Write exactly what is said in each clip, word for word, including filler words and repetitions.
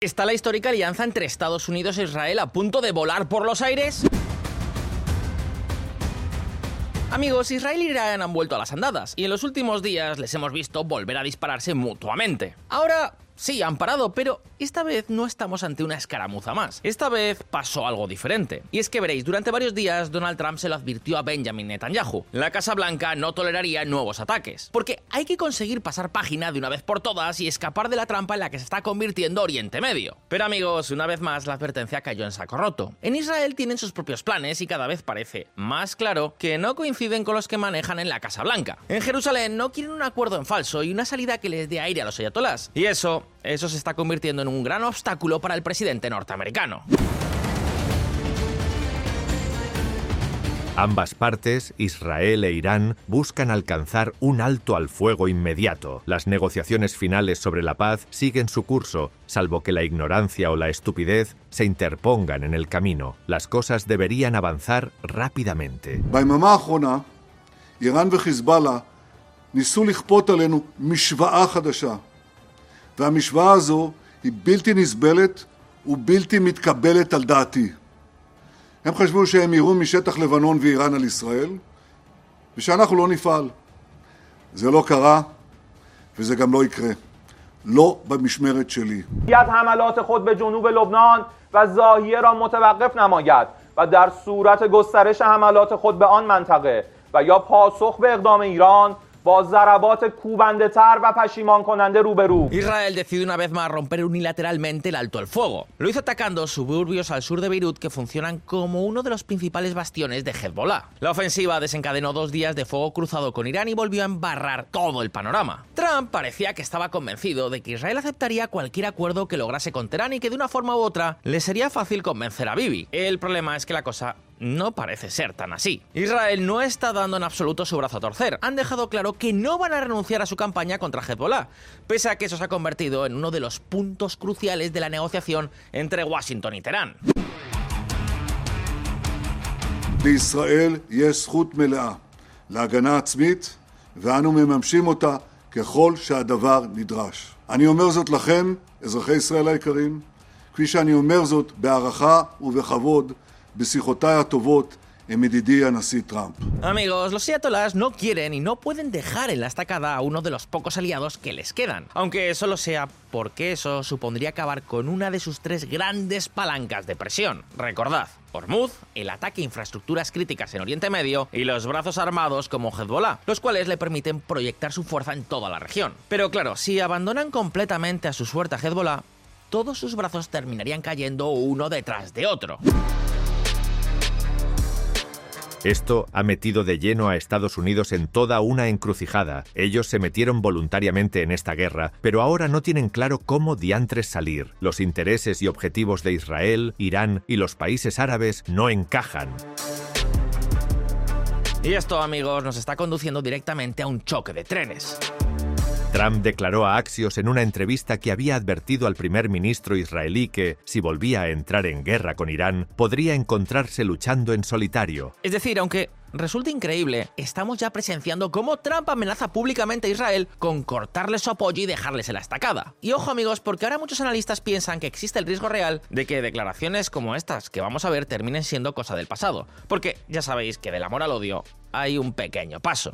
¿Está la histórica alianza entre Estados Unidos e Israel a punto de volar por los aires? Amigos, Israel y Irán han vuelto a las andadas, y en los últimos días les hemos visto volver a dispararse mutuamente. Ahora sí, han parado, pero esta vez no estamos ante una escaramuza más. Esta vez pasó algo diferente. Y es que veréis, durante varios días Donald Trump se lo advirtió a Benjamin Netanyahu. La Casa Blanca no toleraría nuevos ataques, porque hay que conseguir pasar página de una vez por todas y escapar de la trampa en la que se está convirtiendo Oriente Medio. Pero amigos, una vez más la advertencia cayó en saco roto. En Israel tienen sus propios planes y cada vez parece más claro que no coinciden con los que manejan en la Casa Blanca. En Jerusalén no quieren un acuerdo en falso y una salida que les dé aire a los ayatolás. Y eso... Eso se está convirtiendo en un gran obstáculo para el presidente norteamericano. Ambas partes, Israel e Irán, buscan alcanzar un alto al fuego inmediato. Las negociaciones finales sobre la paz siguen su curso, salvo que la ignorancia o la estupidez se interpongan en el camino. Las cosas deberían avanzar rápidamente. ביממה האחרונה, איראן וחיזבאללה ניסו לכפות עלינו משוואה חדשה. והמשוואה הזו היא בלתי נסבלת ובלתי מתקבלת על דעתי. הם חשבו שהם יראו משטח לבנון ואיראן על ישראל, ושאנחנו לא נפעל. זה לא קרה, וזה גם לא יקרה. לא במשמרת שלי. باید حملات خود به جنوب لبنان و ضاحیه را متوقف نماید و در صورت گسترش حملات خود به آن منطقه و یا پاسخ به اقدام ایران با ضربات کوبنده تر و پشیمان کننده روبرو. Israel decidió una vez más romper unilateralmente el alto el fuego. Lo hizo atacando suburbios al sur de Beirut que funcionan como uno de los principales bastiones de Hezbollah. La ofensiva desencadenó dos días de fuego cruzado con Irán y volvió a embarrar todo el panorama. Trump parecía que estaba convencido de que Israel aceptaría cualquier acuerdo que lograse con Teherán y que de una forma u otra le sería fácil convencer a Bibi. El problema es que la cosa no parece ser tan así. Israel no está dando en absoluto su brazo a torcer. Han dejado claro que no van a renunciar a su campaña contra Hezbollah, pese a que eso se ha convertido en uno de los puntos cruciales de la negociación entre Washington y Teherán. לישראל יש זכות מלאה להגנה עצמית, ואנו מממשים אותה ככל שהדבר נדרש. אני אומר זאת לכם, אזרחי ישראל היקרים, כפי שאני אומר זאת בהערכה ובכבוד, בשיחותיי הטובות עם ידידי הנשיא טראמפ. Amigos, los ayatolás no quieren y no pueden dejar en la estacada a uno de los pocos aliados que les quedan, aunque solo sea porque eso supondría acabar con una de sus tres grandes palancas de presión. Recordad, Hormuz, el ataque a infraestructuras críticas en Oriente Medio y los brazos armados como Hezbollah, los cuales le permiten proyectar su fuerza en toda la región. Pero claro, si abandonan completamente a su suerte a Hezbollah, todos sus brazos terminarían cayendo uno detrás de otro. Esto ha metido de lleno a Estados Unidos en toda una encrucijada. Ellos se metieron voluntariamente en esta guerra, pero ahora no tienen claro cómo diantres salir. Los intereses y objetivos de Israel, Irán y los países árabes no encajan. Y esto, amigos, nos está conduciendo directamente a un choque de trenes. Trump declaró a Axios en una entrevista que había advertido al primer ministro israelí que, si volvía a entrar en guerra con Irán, podría encontrarse luchando en solitario. Es decir, aunque resulta increíble, estamos ya presenciando cómo Trump amenaza públicamente a Israel con cortarle su apoyo y dejarles en la estacada. Y ojo, amigos, porque ahora muchos analistas piensan que existe el riesgo real de que declaraciones como estas que vamos a ver terminen siendo cosa del pasado. Porque ya sabéis que del amor al odio hay un pequeño paso.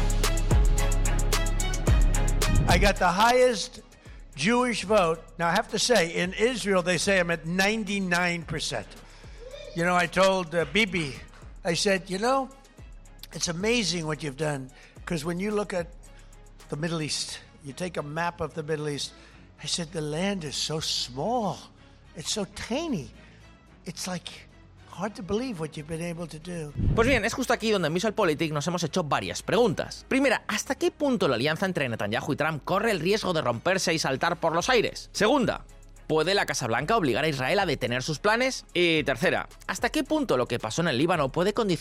I got the highest Jewish vote. Now, I have to say, in Israel, they say I'm at ninety-nine percent. You know, I told uh, Bibi, I said, you know, it's amazing what you've done. Because when you look at the Middle East, you take a map of the Middle East, I said, the land is so small. It's so tiny. It's like... hard to believe what you've been able to do. Pues bien, es justo aquí donde en VisualPolitik nos hemos hecho varias preguntas. Primera, ¿hasta qué punto la alianza entre Netanyahu y Trump corre el riesgo de romperse y saltar por los aires? Segunda, ¿puede la Casa Blanca obligar a Israel a detener sus planes? Y tercera, ¿hasta qué punto lo que pasó en el Líbano puede condicionar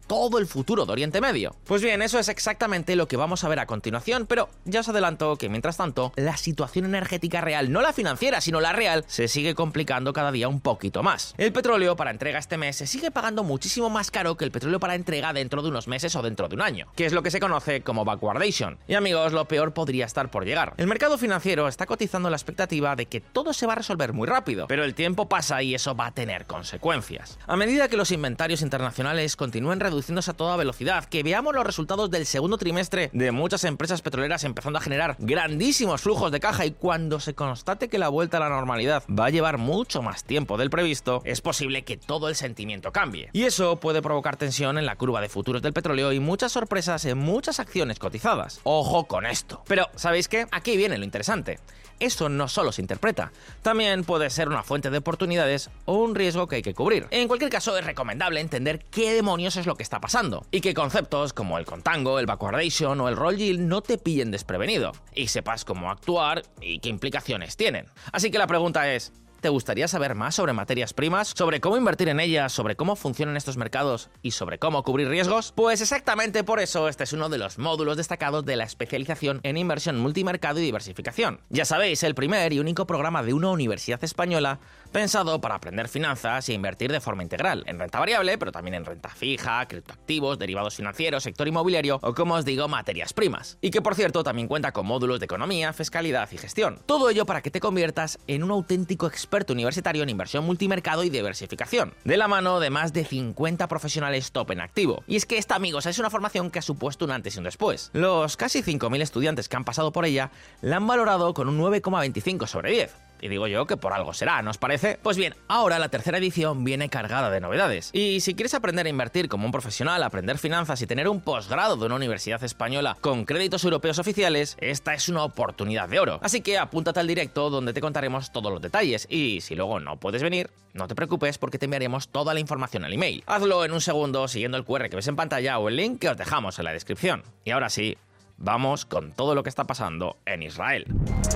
todo el futuro de Oriente Medio. Pues bien, eso es exactamente lo que vamos a ver a continuación, pero ya os adelanto que mientras tanto, la situación energética real, no la financiera, sino la real, se sigue complicando cada día un poquito más. El petróleo para entrega este mes se sigue pagando muchísimo más caro que el petróleo para entrega dentro de unos meses o dentro de un año, que es lo que se conoce como backwardation. Y amigos, lo peor podría estar por llegar. El mercado financiero está cotizando la expectativa de que todo se va a resolver muy rápido, pero el tiempo pasa y eso va a tener consecuencias. A medida que los inventarios internacionales continúen reduciéndose a toda velocidad, que veamos los resultados del segundo trimestre de muchas empresas petroleras empezando a generar grandísimos flujos de caja, y cuando se constate que la vuelta a la normalidad va a llevar mucho más tiempo del previsto, es posible que todo el sentimiento cambie. Y eso puede provocar tensión en la curva de futuros del petróleo y muchas sorpresas en muchas acciones cotizadas. Ojo con esto. Pero, ¿sabéis qué? Aquí viene lo interesante. Eso no solo se interpreta, también puede ser una fuente de oportunidades o un riesgo que hay que cubrir. En cualquier caso, es recomendable entender qué demonios es lo que está pasando y que conceptos como el contango, el backwardation o el roll yield no te pillen desprevenido y sepas cómo actuar y qué implicaciones tienen. Así que la pregunta es: ¿te gustaría saber más sobre materias primas, sobre cómo invertir en ellas, sobre cómo funcionan estos mercados y sobre cómo cubrir riesgos? Pues exactamente por eso este es uno de los módulos destacados de la especialización en inversión multimercado y diversificación. Ya sabéis, el primer y único programa de una universidad española pensado para aprender finanzas e invertir de forma integral, en renta variable, pero también en renta fija, criptoactivos, derivados financieros, sector inmobiliario o, como os digo, materias primas. Y que, por cierto, también cuenta con módulos de economía, fiscalidad y gestión. Todo ello para que te conviertas en un auténtico experto universitario en inversión multimercado y diversificación, de la mano de más de cincuenta profesionales top en activo. Y es que esta, amigos, es una formación que ha supuesto un antes y un después. Los casi cinco mil estudiantes que han pasado por ella la han valorado con un nueve coma veinticinco sobre diez. Y digo yo que por algo será, ¿no os parece? Pues bien, ahora la tercera edición viene cargada de novedades. Y si quieres aprender a invertir como un profesional, aprender finanzas y tener un posgrado de una universidad española con créditos europeos oficiales, esta es una oportunidad de oro. Así que apúntate al directo donde te contaremos todos los detalles. Y si luego no puedes venir, no te preocupes porque te enviaremos toda la información al email. Hazlo en un segundo siguiendo el cu erre que ves en pantalla o el link que os dejamos en la descripción. Y ahora sí, vamos con todo lo que está pasando en Israel.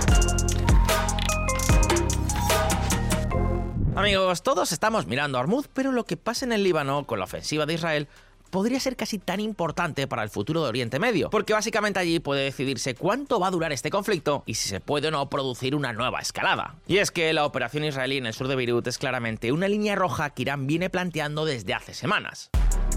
Amigos, todos estamos mirando a Ormuz, pero lo que pasa en el Líbano con la ofensiva de Israel podría ser casi tan importante para el futuro de Oriente Medio, porque básicamente allí puede decidirse cuánto va a durar este conflicto y si se puede o no producir una nueva escalada. Y es que la operación israelí en el sur de Beirut es claramente una línea roja que Irán viene planteando desde hace semanas.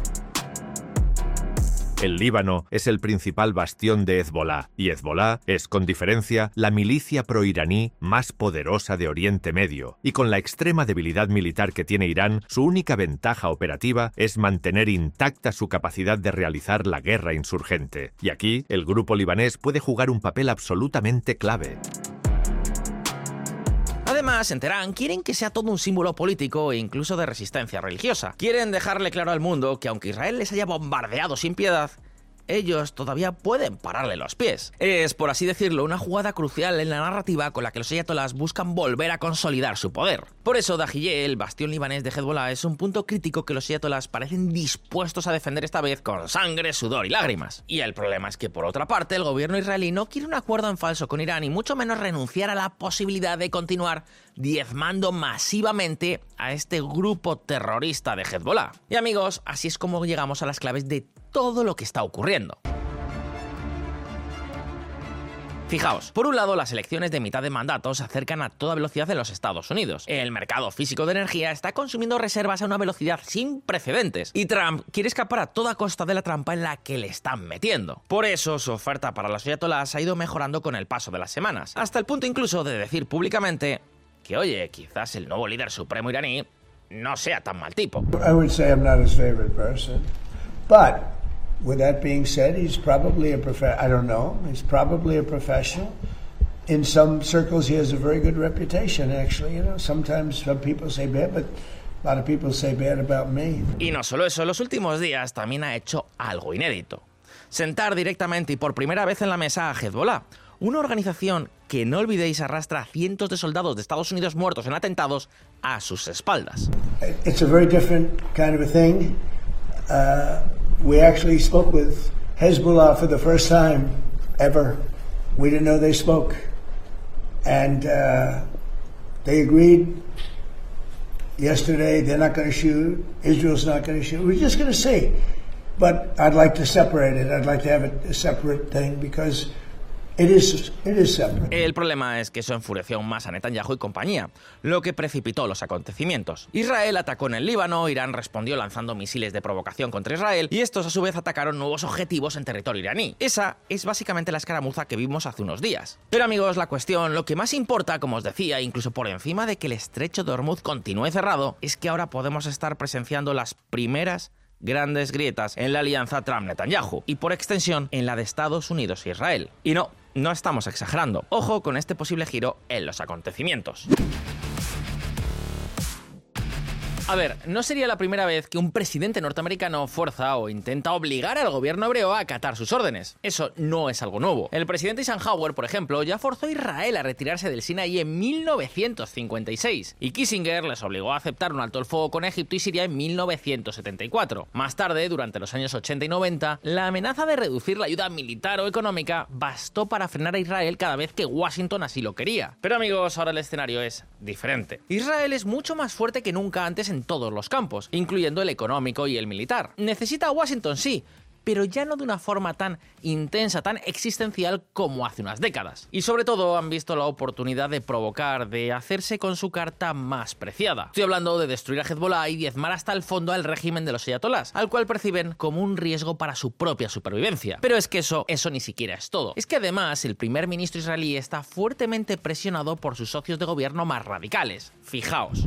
El Líbano es el principal bastión de Hezbolá, y Hezbolá es, con diferencia, la milicia proiraní más poderosa de Oriente Medio. Y con la extrema debilidad militar que tiene Irán, su única ventaja operativa es mantener intacta su capacidad de realizar la guerra insurgente. Y aquí, el grupo libanés puede jugar un papel absolutamente clave. Además, en Teherán quieren que sea todo un símbolo político e incluso de resistencia religiosa. Quieren dejarle claro al mundo que aunque Israel les haya bombardeado sin piedad, ellos todavía pueden pararle los pies. Es, por así decirlo, una jugada crucial en la narrativa con la que los ayatolás buscan volver a consolidar su poder. Por eso, Dahiyeh, el bastión libanés de Hezbollah, es un punto crítico que los ayatolás parecen dispuestos a defender esta vez con sangre, sudor y lágrimas. Y el problema es que, por otra parte, el gobierno israelí no quiere un acuerdo en falso con Irán y mucho menos renunciar a la posibilidad de continuar diezmando masivamente a este grupo terrorista de Hezbollah. Y amigos, así es como llegamos a las claves de todo lo que está ocurriendo. Fijaos, por un lado, las elecciones de mitad de mandato se acercan a toda velocidad en los Estados Unidos. El mercado físico de energía está consumiendo reservas a una velocidad sin precedentes. Y Trump quiere escapar a toda costa de la trampa en la que le están metiendo. Por eso, su oferta para los ayatolás ha ido mejorando con el paso de las semanas. Hasta el punto incluso de decir públicamente que, oye, quizás el nuevo líder supremo iraní no sea tan mal tipo. I would say I'm not his favorite person, but with that being said, he's probably a prof- I don't know, he's probably a professional. In some circles, he has a very good reputation, actually. You know, sometimes some people say bad, but a lot of people say bad about me. Y no solo eso, en los últimos días también ha hecho algo inédito. Sentar directamente y por primera vez en la mesa a Hezbollah, una organización que, no olvidéis, arrastra a cientos de soldados de Estados Unidos muertos en atentados a sus espaldas. It's a very different kind of a thing. Uh, we actually spoke with Hezbollah for the first time ever. We didn't know they spoke. And uh, they agreed yesterday they're not going to shoot. Israel's not going to shoot. We're just going to see. But I'd like to separate it. I'd like to have it a separate thing because It is, it is separate. El problema es que eso enfureció aún más a Netanyahu y compañía, lo que precipitó los acontecimientos. Israel atacó en el Líbano, Irán respondió lanzando misiles de provocación contra Israel y estos a su vez atacaron nuevos objetivos en territorio iraní. Esa es básicamente la escaramuza que vimos hace unos días. Pero amigos, la cuestión, lo que más importa, como os decía, incluso por encima de que el estrecho de Hormuz continúe cerrado, es que ahora podemos estar presenciando las primeras grandes grietas en la alianza Trump-Netanyahu y por extensión en la de Estados Unidos e Israel. Y no, no estamos exagerando. Ojo con este posible giro en los acontecimientos. A ver, no sería la primera vez que un presidente norteamericano fuerza o intenta obligar al gobierno hebreo a acatar sus órdenes. Eso no es algo nuevo. El presidente Eisenhower, por ejemplo, ya forzó a Israel a retirarse del Sinaí en mil novecientos cincuenta y seis, y Kissinger les obligó a aceptar un alto el fuego con Egipto y Siria en mil novecientos setenta y cuatro. Más tarde, durante los años ochenta y noventa, la amenaza de reducir la ayuda militar o económica bastó para frenar a Israel cada vez que Washington así lo quería. Pero amigos, ahora el escenario es diferente. Israel es mucho más fuerte que nunca antes en todos los campos, incluyendo el económico y el militar. Necesita a Washington, sí, pero ya no de una forma tan intensa, tan existencial como hace unas décadas. Y sobre todo han visto la oportunidad de provocar, de hacerse con su carta más preciada. Estoy hablando de destruir a Hezbollah y diezmar hasta el fondo al régimen de los ayatolás, al cual perciben como un riesgo para su propia supervivencia. Pero es que eso, eso ni siquiera es todo. Es que además el primer ministro israelí está fuertemente presionado por sus socios de gobierno más radicales. Fijaos.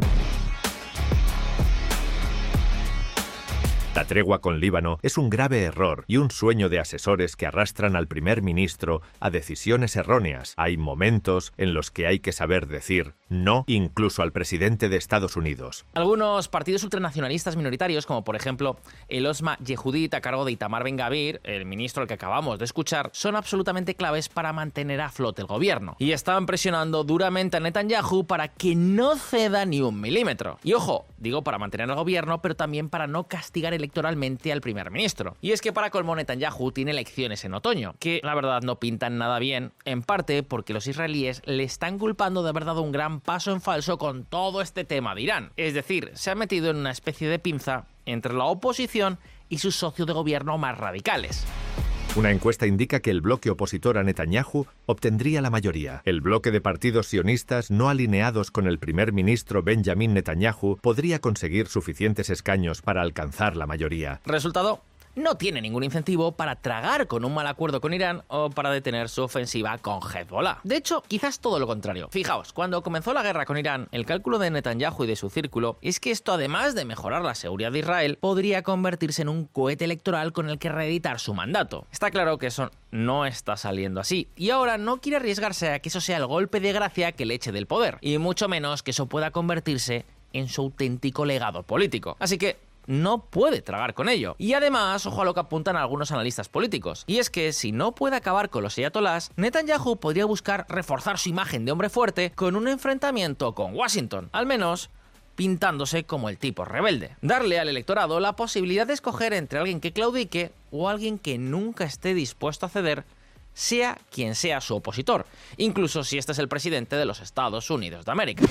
La tregua con Líbano es un grave error y un sueño de asesores que arrastran al primer ministro a decisiones erróneas. Hay momentos en los que hay que saber decir no, incluso al presidente de Estados Unidos. Algunos partidos ultranacionalistas minoritarios, como por ejemplo el Osma Yehudit a cargo de Itamar Ben-Gavir, el ministro al que acabamos de escuchar, son absolutamente claves para mantener a flote el gobierno. Y están presionando duramente a Netanyahu para que no ceda ni un milímetro. Y ojo, digo para mantener al gobierno, pero también para no castigar electoralmente al primer ministro. Y es que para colmo Netanyahu tiene elecciones en otoño, que la verdad no pintan nada bien, en parte porque los israelíes le están culpando de haber dado un gran paso en falso con todo este tema de Irán. Es decir, se ha metido en una especie de pinza entre la oposición y sus socios de gobierno más radicales. Una encuesta indica que el bloque opositor a Netanyahu obtendría la mayoría. El bloque de partidos sionistas no alineados con el primer ministro Benjamin Netanyahu podría conseguir suficientes escaños para alcanzar la mayoría. Resultado: no tiene ningún incentivo para tragar con un mal acuerdo con Irán o para detener su ofensiva con Hezbollah. De hecho, quizás todo lo contrario. Fijaos, cuando comenzó la guerra con Irán, el cálculo de Netanyahu y de su círculo es que esto, además de mejorar la seguridad de Israel, podría convertirse en un cohete electoral con el que reeditar su mandato. Está claro que eso no está saliendo así, y ahora no quiere arriesgarse a que eso sea el golpe de gracia que le eche del poder, y mucho menos que eso pueda convertirse en su auténtico legado político. Así que no puede tragar con ello. Y además, ojo a lo que apuntan algunos analistas políticos. Y es que si no puede acabar con los ayatolás, Netanyahu podría buscar reforzar su imagen de hombre fuerte con un enfrentamiento con Washington. Al menos pintándose como el tipo rebelde. Darle al electorado la posibilidad de escoger entre alguien que claudique o alguien que nunca esté dispuesto a ceder, sea quien sea su opositor, incluso si este es el presidente de los Estados Unidos de América.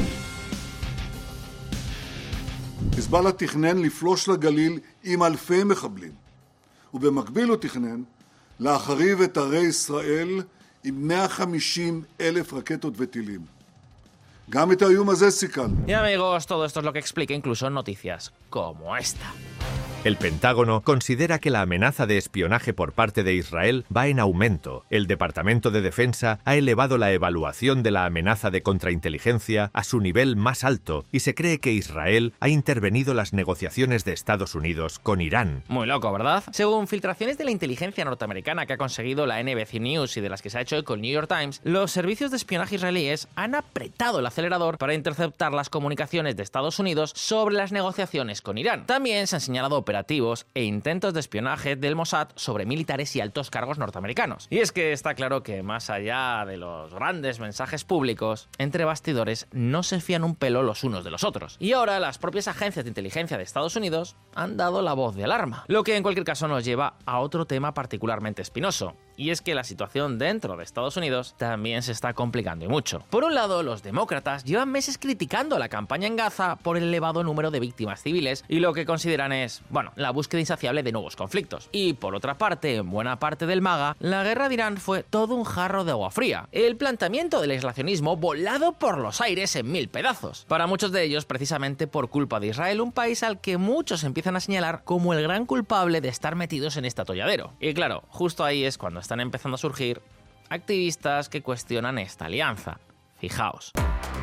חיזבאללה תכנן לפלוש לגליל עם אלפי מחבלים, ובמקביל הוא תכנן להחריב את ערי ישראל עם מאה וחמישים אלף רקטות וטילים. גם את האיום הזה סיכלנו. Y amigos, todo esto es lo que explica incluso noticias como esta. El Pentágono considera que la amenaza de espionaje por parte de Israel va en aumento. El Departamento de Defensa ha elevado la evaluación de la amenaza de contrainteligencia a su nivel más alto y se cree que Israel ha intervenido las negociaciones de Estados Unidos con Irán. Muy loco, ¿verdad? Según filtraciones de la inteligencia norteamericana que ha conseguido la N B C News y de las que se ha hecho eco el New York Times, los servicios de espionaje israelíes han apretado el acelerador para interceptar las comunicaciones de Estados Unidos sobre las negociaciones con Irán. También se han señalado operativos e intentos de espionaje del Mossad sobre militares y altos cargos norteamericanos. Y es que está claro que más allá de los grandes mensajes públicos, entre bastidores no se fían un pelo los unos de los otros. Y ahora las propias agencias de inteligencia de Estados Unidos han dado la voz de alarma. Lo que en cualquier caso nos lleva a otro tema particularmente espinoso. Y es que la situación dentro de Estados Unidos también se está complicando y mucho. Por un lado, los demócratas llevan meses criticando la campaña en Gaza por el elevado número de víctimas civiles y lo que consideran es, bueno, la búsqueda insaciable de nuevos conflictos. Y por otra parte, en buena parte del MAGA, la guerra de Irán fue todo un jarro de agua fría. El planteamiento del aislacionismo volado por los aires en mil pedazos. Para muchos de ellos, precisamente por culpa de Israel, un país al que muchos empiezan a señalar como el gran culpable de estar metidos en este atolladero. Y claro, justo ahí es cuando están empezando a surgir activistas que cuestionan esta alianza. Fijaos.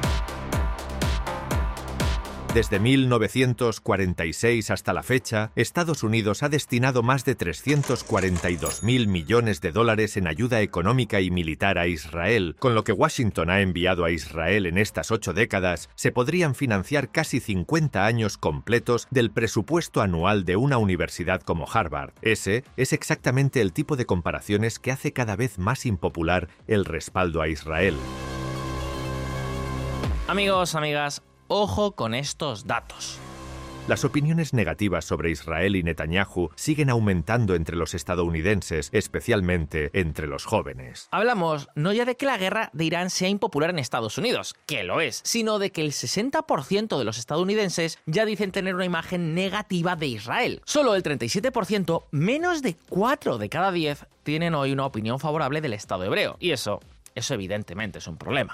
Desde mil novecientos cuarenta y seis hasta la fecha, Estados Unidos ha destinado más de trescientos cuarenta y dos mil millones de dólares en ayuda económica y militar a Israel. Con lo que Washington ha enviado a Israel en estas ocho décadas, se podrían financiar casi cincuenta años completos del presupuesto anual de una universidad como Harvard. Ese es exactamente el tipo de comparaciones que hace cada vez más impopular el respaldo a Israel. Amigos, amigas, ojo con estos datos. Las opiniones negativas sobre Israel y Netanyahu siguen aumentando entre los estadounidenses, especialmente entre los jóvenes. Hablamos no ya de que la guerra de Irán sea impopular en Estados Unidos, que lo es, sino de que el sesenta por ciento de los estadounidenses ya dicen tener una imagen negativa de Israel. Solo el treinta y siete por ciento, menos de cuatro de cada diez, tienen hoy una opinión favorable del Estado hebreo. Y eso, eso evidentemente es un problema.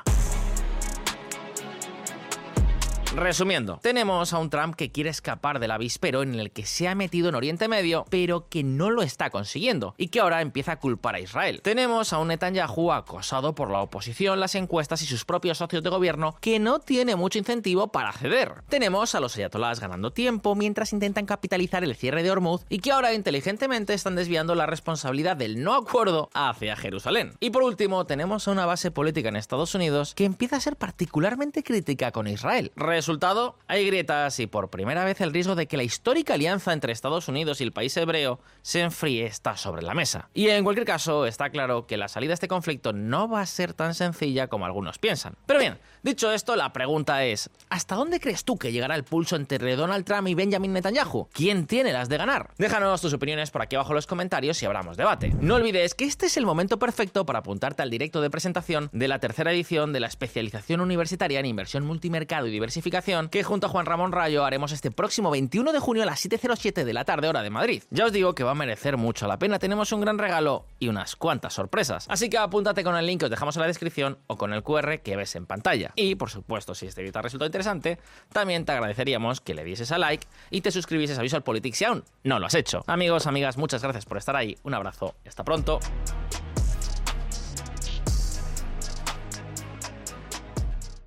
Resumiendo, tenemos a un Trump que quiere escapar del avispero en el que se ha metido en Oriente Medio, pero que no lo está consiguiendo, y que ahora empieza a culpar a Israel. Tenemos a un Netanyahu acosado por la oposición, las encuestas y sus propios socios de gobierno, que no tiene mucho incentivo para ceder. Tenemos a los ayatolás ganando tiempo mientras intentan capitalizar el cierre de Hormuz, y que ahora inteligentemente están desviando la responsabilidad del no acuerdo hacia Jerusalén. Y por último, tenemos a una base política en Estados Unidos que empieza a ser particularmente crítica con Israel. Resultado, hay grietas y por primera vez el riesgo de que la histórica alianza entre Estados Unidos y el país hebreo se enfríe está sobre la mesa. Y en cualquier caso, está claro que la salida de este conflicto no va a ser tan sencilla como algunos piensan. Pero bien, dicho esto, la pregunta es, ¿hasta dónde crees tú que llegará el pulso entre Donald Trump y Benjamin Netanyahu? ¿Quién tiene las de ganar? Déjanos tus opiniones por aquí abajo en los comentarios y abramos debate. No olvides que este es el momento perfecto para apuntarte al directo de presentación de la tercera edición de la especialización universitaria en inversión multimercado y diversificación que junto a Juan Ramón Rayo haremos este próximo veintiuno de junio a las siete cero siete de la tarde hora de Madrid. Ya os digo que va a merecer mucho la pena, tenemos un gran regalo y unas cuantas sorpresas. Así que apúntate con el link que os dejamos en la descripción o con el cu erre que ves en pantalla. Y por supuesto, si este vídeo te ha resultado interesante, también te agradeceríamos que le dieses a like y te suscribieses a VisualPolitics si aún no lo has hecho. Amigos, amigas, muchas gracias por estar ahí, un abrazo y hasta pronto.